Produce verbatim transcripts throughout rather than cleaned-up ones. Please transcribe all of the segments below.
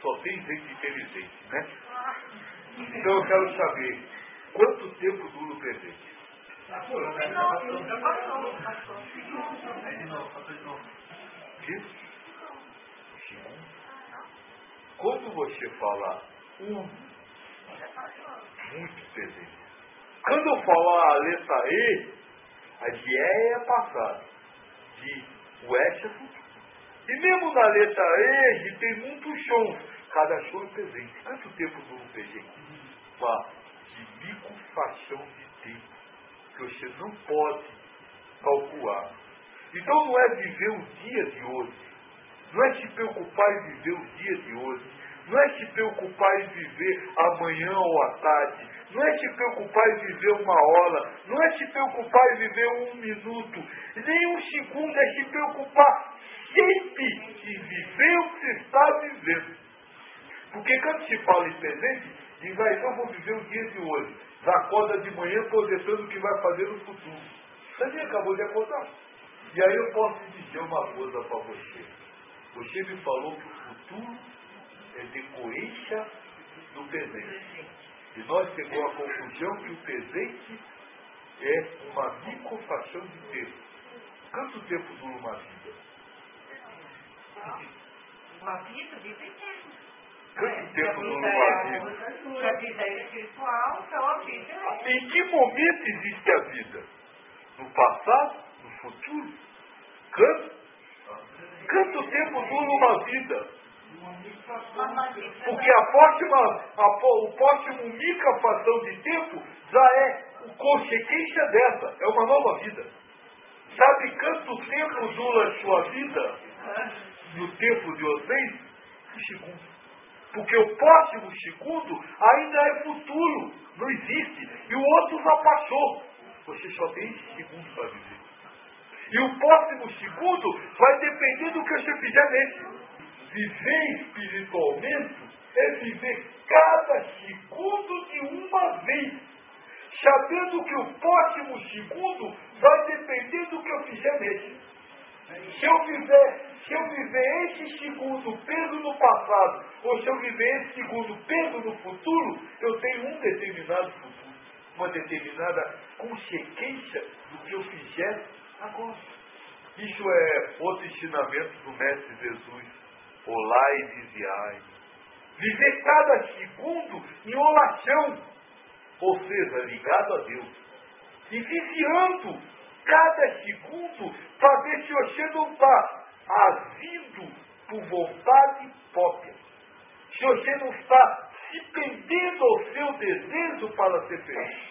só tem gente inteligente, né? Então eu quero saber quanto tempo dura o presente. Que? Segundo. Quando você fala um, muito presente. Quando eu falar a letra E, a de E é passado, de o S é futuro. E mesmo na letra E, tem muitos sons. Cada som é presente. Quanto tempo dura um presente? Uma de microfração de tempo, que você não pode calcular. Então não é viver o dia de hoje. Não é se preocupar em viver o dia de hoje. Não é se preocupar em viver amanhã ou à tarde. Não é se preocupar em viver uma hora. Não é se preocupar em viver um minuto. Nem um segundo. É se preocupar sempre em viver o que você está vivendo. Porque quando se fala em presente, diz, ah, então eu vou viver o dia de hoje. Já acorda de manhã projetando o que vai fazer no futuro. Você acabou de acordar. E aí eu posso dizer uma coisa para você. Você me falou que o futuro é decorrência do presente. E nós chegamos à conclusão que o presente é uma microfração de tempo. Quanto tempo dura uma vida? Uma vida, vida eterna. Quanto tempo dura uma vida? A vida é espiritual, então a vida é... Em que momento existe a vida? No passado? No futuro? Quanto? Quanto tempo dura uma vida? Porque a próxima, a, o próximo microfração de tempo já é consequência dessa, é uma nova vida. Sabe quanto tempo dura a sua vida? No tempo de vocês? Um segundo. Porque o próximo segundo ainda é futuro, não existe. E o outro já passou. Você só tem esse segundo para viver. E o próximo segundo vai depender do que você fizer nesse. Viver espiritualmente é viver cada segundo de uma vez, sabendo que o próximo segundo vai depender do que eu fizer nesse. Se eu viver, se eu viver esse segundo preso no passado, ou se eu viver esse segundo preso no futuro, eu tenho um determinado futuro, uma determinada consequência do que eu fizer agora. Isso é outro ensinamento do Mestre Jesus. Olai e vigiai. Viver cada segundo em oração, ou seja, ligado a Deus. E vigiando cada segundo para ver se você não está agindo por vontade própria. Se você não está se prendendo ao seu desejo para ser feliz.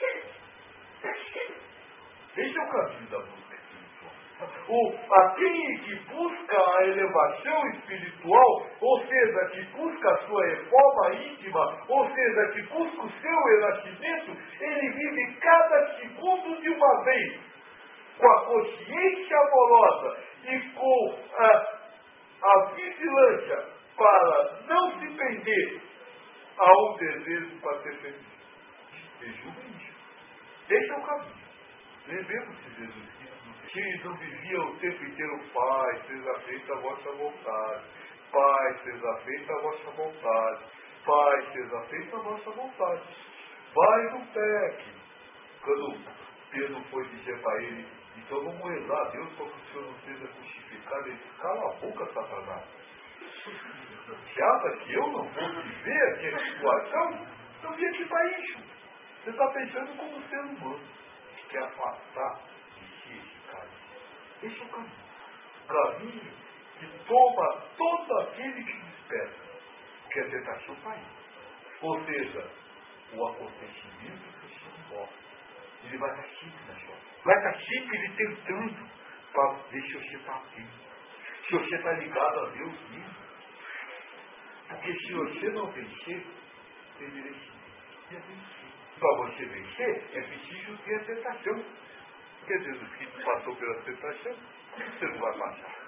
Esse é o caminho da busca. O, aquele que busca a elevação espiritual, ou seja, que busca a sua reforma íntima, ou seja, que busca o seu renascimento, ele vive cada segundo de uma vez, com a consciência amorosa e com a, a vigilância para não se prender a um desejo para ser feliz. Resume isso. Esse é o caminho. Lembremos de Jesus. Que não vivia o tempo inteiro, Pai, seja feita a vossa vontade, Pai, seja feita a vossa vontade, Pai, seja feita a vossa vontade. Vai e não peque. Quando Pedro foi dizer para ele, então vamos rezar a Deus para que o Senhor não seja crucificado, ele disse, cala a boca, Satanás. Você acha que eu não vou viver aquela situação? Então vim aqui para isso. Você está pensando como ser humano, que quer afastar de si esse caminho. Esse é o caminho. O caminho que toma todo aquele que desperta, que é a tentação para ir. Ou seja, o acontecimento que você não gosta. Ele vai estar sempre na sua vida. Vai estar sempre ele tentando para ver se você está atento. Se você está ligado a Deus mesmo. Porque se você não vencer, você vencer. Para você vencer, é preciso ter a tentação. Porque Jesus Cristo passou pela tentação, você não vai passar.